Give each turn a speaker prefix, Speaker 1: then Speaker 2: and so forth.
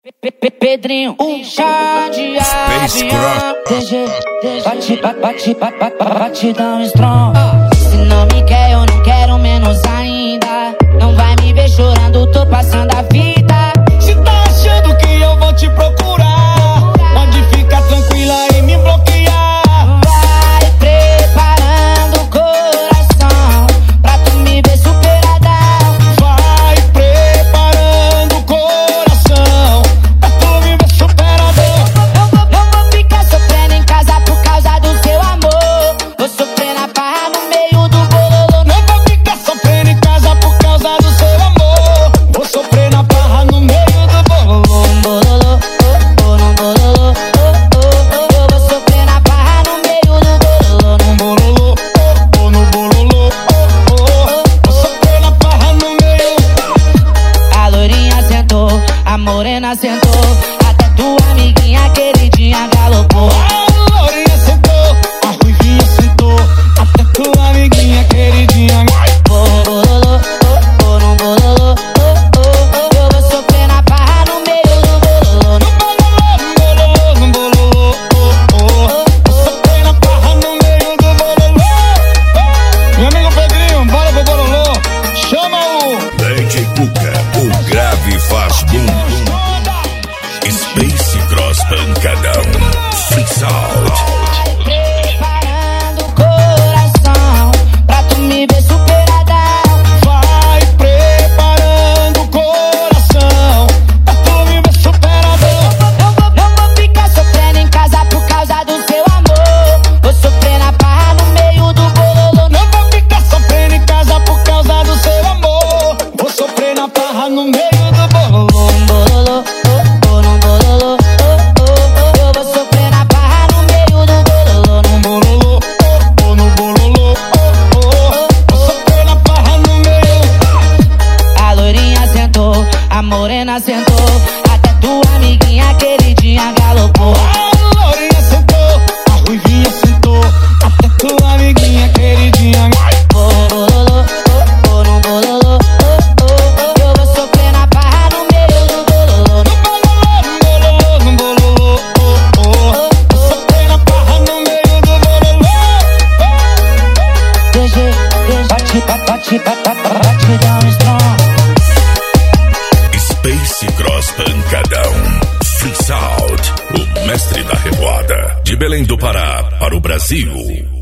Speaker 1: Pedrinho, chá de avião. Batidão strong. Se não me quer, eu não quero menos ainda. Não vai me ver chorando, tô passando a vida.
Speaker 2: Se tá achando que eu vou te procurar, pode ficar tranquila e me bloquear.
Speaker 1: Vai preparando o coração pra tu me ver superadão.
Speaker 2: Vai preparando o coração pra tu me ver superadão.
Speaker 1: Eu vou ficar sofrendo em casa por causa do seu amor. Vou sofrer na barra no meio do bololô.
Speaker 2: Não vou ficar sofrendo em casa por causa do seu amor. Vou sofrer na barra no meio do bololô.
Speaker 1: Bololô, oh, no bololô, eu vou sofrer na barra no meio do bololô.
Speaker 2: No bololô, oh, no bololô, vou sofrer na barra no meio.
Speaker 1: A loirinha sentou, a morena sentou, até tua amiguinha queridinha galopou.
Speaker 2: A lourinha sentou, a ruivinha sentou, até tua amiguinha queridinha.
Speaker 1: Bololô, oh, no bololô, eu vou sofrer na barra no meio do bololô.
Speaker 2: No bololô, vou sofrer na barra no meio do bololô. Meu amigo Pedrinho, bora pro bololô. Chama o
Speaker 3: DJ Cuca, o grave faz boom. Space Cross Pancadão, Free Sound.
Speaker 1: Preparando o coração pra tu me ver superadão.
Speaker 2: Vai preparando o coração pra tu me ver superadão.
Speaker 1: Eu vou ficar sofrendo em casa por causa do seu amor. Vou sofrer na barra no meio do bololô.
Speaker 2: Não vou ficar sofrendo em casa por causa do seu amor. Vou sofrer na barra no meio do bololô.
Speaker 1: Bololô, oh, no bololô, eu vou sofrer na barra no meio do bololô.
Speaker 2: No bololô, oh, no bololô, vou sofrer na barra no meio.
Speaker 1: A loirinha sentou, a morena sentou, até tua amiguinha queridinha galopou.
Speaker 2: A lourinha sentou, a ruivinha sentou, até tua amiguinha queridinha.
Speaker 1: Bololô, oh, no bololô, eu vou sofrer na barra no meio do bololô.
Speaker 2: No bololô, vou sofrer na barra no meio do bololô.
Speaker 1: Batidão strong.
Speaker 3: Space Cross Pancadão, Free Sound, o mestre da revoada. De Belém do Pará para o Brasil.